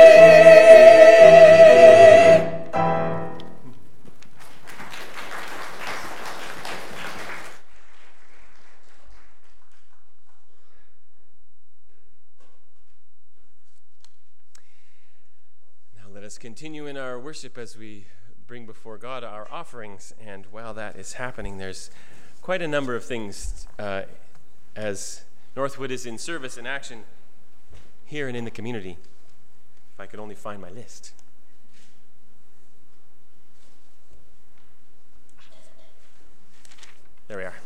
Now let us continue in our worship as we bring before God our offerings. And while that is happening, there's quite a number of things as Northwood is in service and action here and in the community. If I could only find my list. There we are.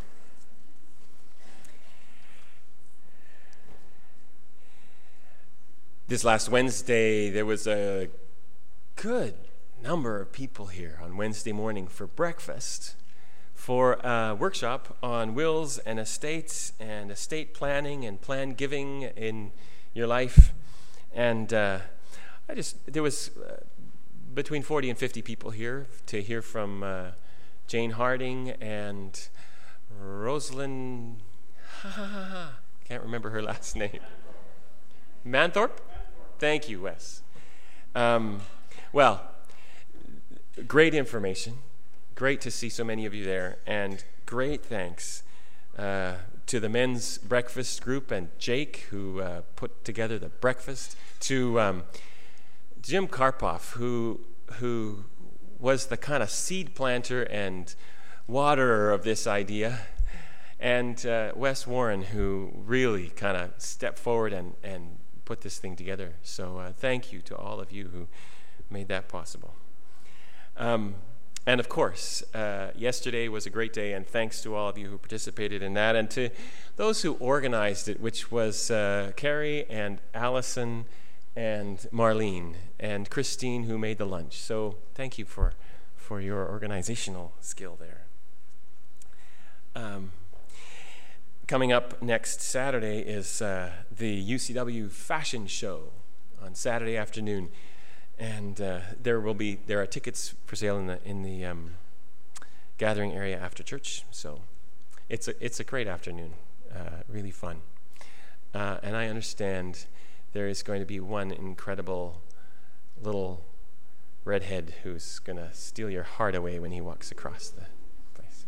This last Wednesday, there was a good number of people here on Wednesday morning for breakfast, for a workshop on wills and estates and estate planning and plan giving in your life. And there was between 40 and 50 people here to hear from Jane Harding and Rosalind, can't remember her last name. Manthorpe? Thank you, Wes. Well, great information. Great to see so many of you there. And great thanks to the men's breakfast group and Jake, who put together the breakfast, to Jim Karpoff, who was the kind of seed planter and waterer of this idea, and Wes Warren, who really kind of stepped forward and put this thing together. So thank you to all of you who made that possible. And of course, yesterday was a great day, and thanks to all of you who participated in that, and to those who organized it, which was Carrie and Allison and Marlene and Christine, who made the lunch. So thank you for your organizational skill there. Coming up next Saturday is the UCW Fashion Show on Saturday afternoon. And there are tickets for sale in the gathering area after church. So it's a great afternoon, really fun. And I understand there is going to be one incredible little redhead who's going to steal your heart away when he walks across the place.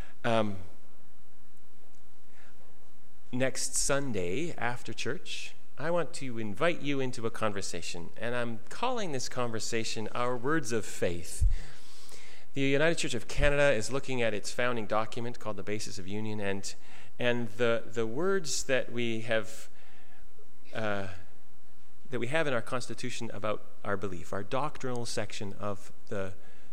Yeah. Next Sunday after church, I want to invite you into a conversation, and I'm calling this conversation Our Words of Faith. The United Church of Canada is looking at its founding document called the Basis of Union, and the words that we have in our Constitution about our belief, our doctrinal section of the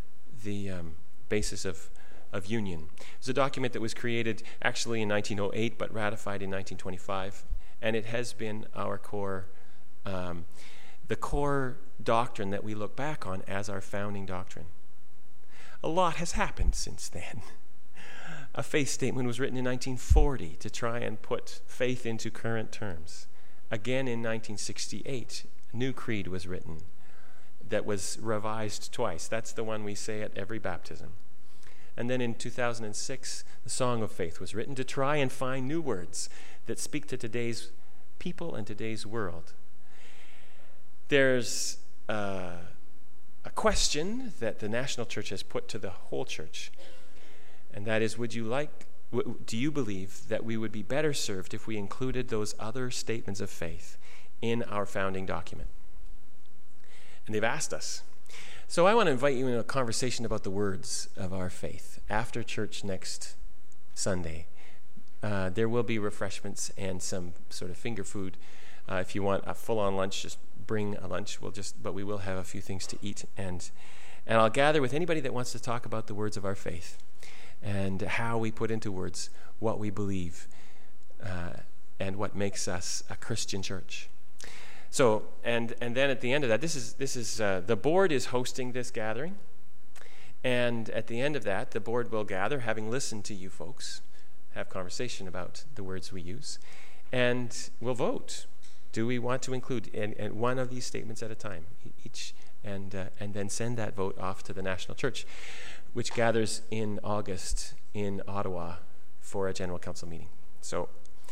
Basis of Union. It's a document that was created actually in 1908 but ratified in 1925, and it has been our core, the core doctrine that we look back on as our founding doctrine. A lot has happened since then. A faith statement was written in 1940 to try and put faith into current terms. Again in 1968, a new creed was written that was revised twice. That's the one we say at every baptism. And then in 2006, the Song of Faith was written to try and find new words that speak to today's people and today's world. There's a question that the National Church has put to the whole church, and that is, do you believe that we would be better served if we included those other statements of faith in our founding document? And they've asked us. So I want to invite you into a conversation about the words of our faith. After church next Sunday, there will be refreshments and some sort of finger food. If you want a full-on lunch, just bring a lunch. But we will have a few things to eat, and I'll gather with anybody that wants to talk about the words of our faith and how we put into words what we believe and what makes us a Christian church. So, and then at the end of that, this is the board is hosting this gathering, and at the end of that, the board will gather, having listened to you folks, have conversation about the words we use, and we'll vote. Do we want to include one of these statements at a time, each, and then send that vote off to the National Church, which gathers in August in Ottawa for a General Council meeting. So,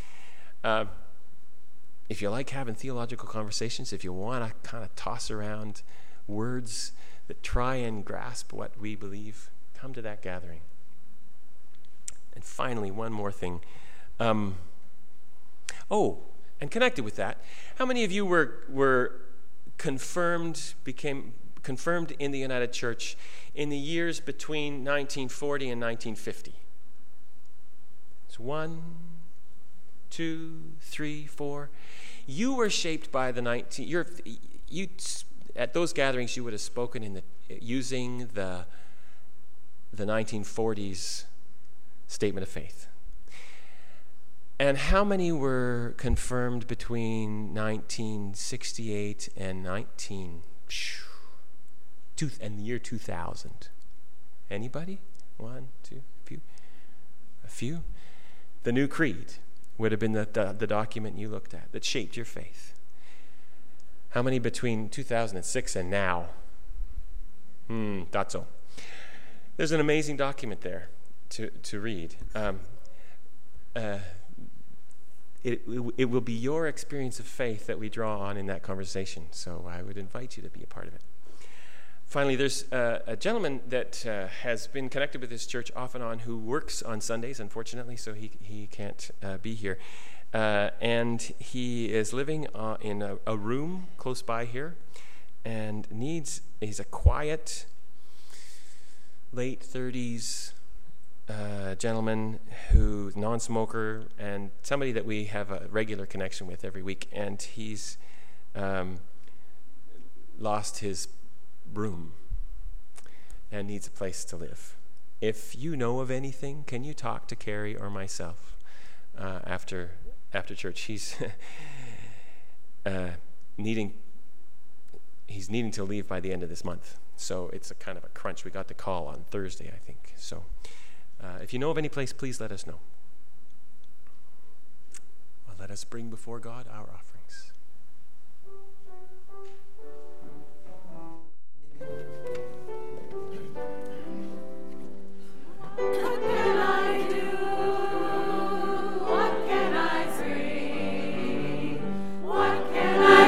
if you like having theological conversations, if you want to kind of toss around words that try and grasp what we believe, come to that gathering. And finally, one more thing. And connected with that, how many of you became confirmed in the United Church in the years between 1940 and 1950? It's 1, 2, 3, 4. You were shaped by at those gatherings you would have spoken using the 1940s statement of faith. And how many were confirmed between 1968 and the year 2000? Anybody? 1, 2, a few. The new creed would have been the document you looked at that shaped your faith. How many between 2006 and now? Thought so. There's an amazing document there to read. It will be your experience of faith that we draw on in that conversation, so I would invite you to be a part of it. Finally, there's a gentleman that has been connected with this church off and on who works on Sundays, unfortunately, so he can't be here. And he is living in a room close by here, and he's a quiet, late 30s gentleman who's non-smoker and somebody that we have a regular connection with every week, and he's lost his room and needs a place to live. If you know of anything, can you talk to Carrie or myself after church? He's needing to leave by the end of this month, so it's a kind of a crunch. We got the call on Thursday, I think. So if you know of any place, please let us know. Well, let us bring before God our offerings. What can I do? What can I sing? What can I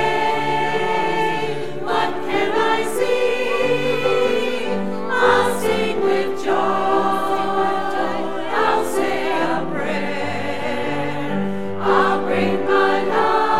say? What can I sing? I'll sing with joy. I'll say a prayer. I'll bring my love.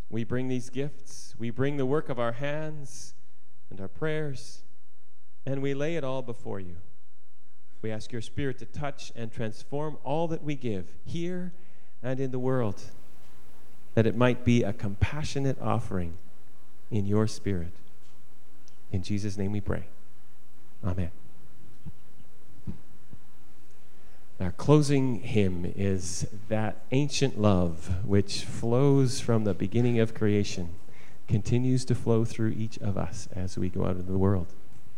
We bring these gifts. We bring the work of our hands and our prayers, and we lay it all before you. We ask your Spirit to touch and transform all that we give here and in the world, that it might be a compassionate offering in your Spirit. In Jesus' name we pray. Amen. Our closing hymn is That Ancient Love, which flows from the beginning of creation, continues to flow through each of us as we go out into the world.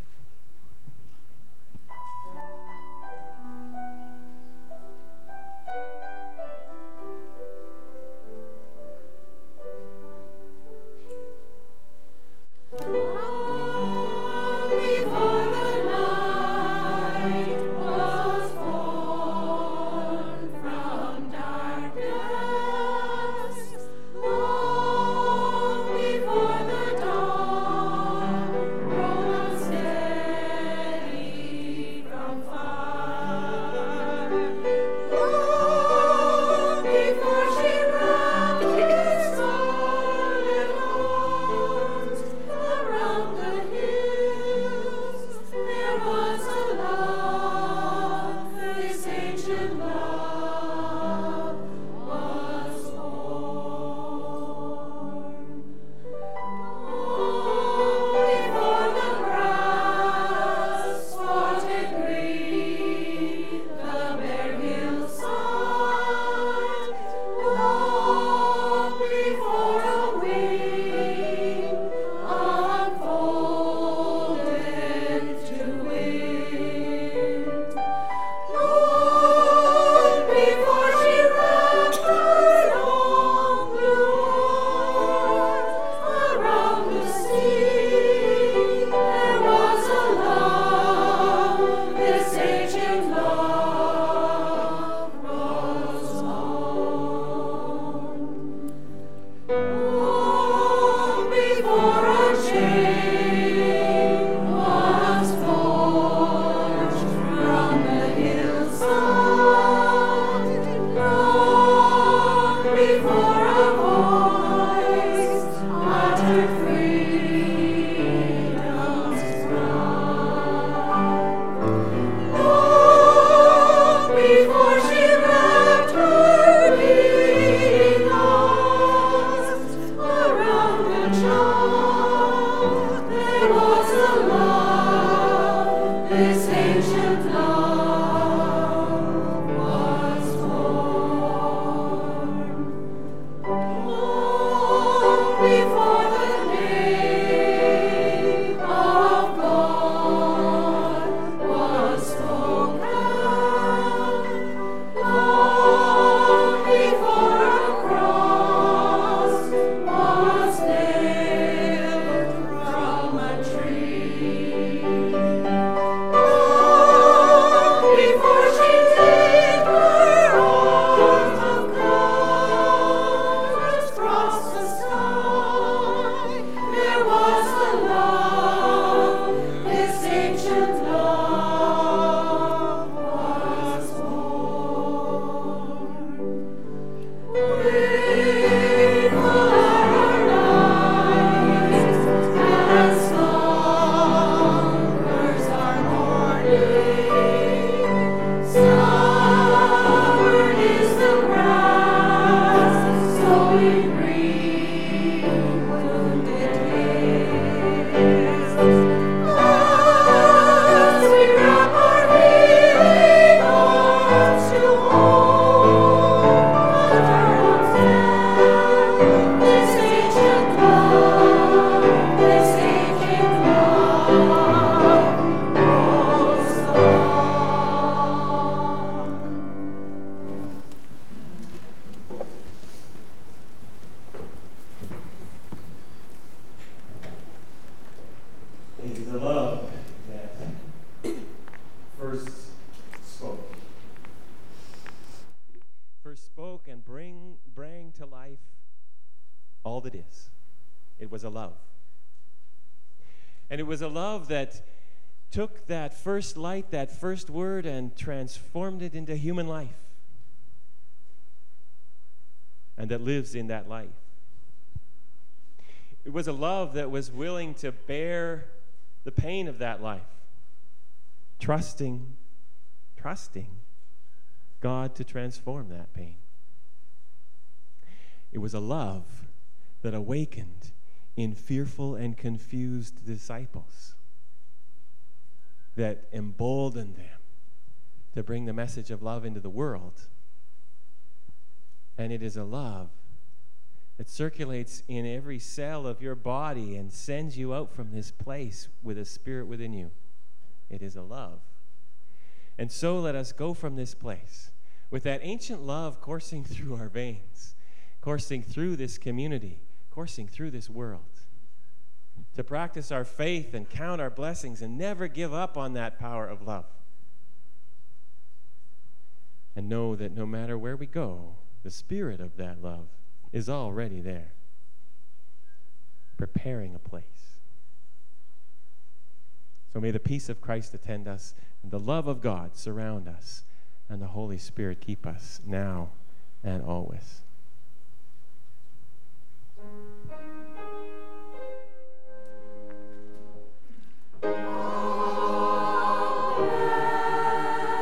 Bring to life all that is. It was a love. And it was a love that took that first light, that first word, and transformed it into human life. And that lives in that life. It was a love that was willing to bear the pain of that life, trusting God to transform that pain. It was a love that awakened in fearful and confused disciples, that emboldened them to bring the message of love into the world. And it is a love that circulates in every cell of your body and sends you out from this place with a spirit within you. It is a love. And so let us go from this place with that ancient love coursing through our veins, coursing through this community, coursing through this world, to practice our faith and count our blessings and never give up on that power of love. And know that no matter where we go, the spirit of that love is already there, preparing a place. So may the peace of Christ attend us, and the love of God surround us, and the Holy Spirit keep us now and always.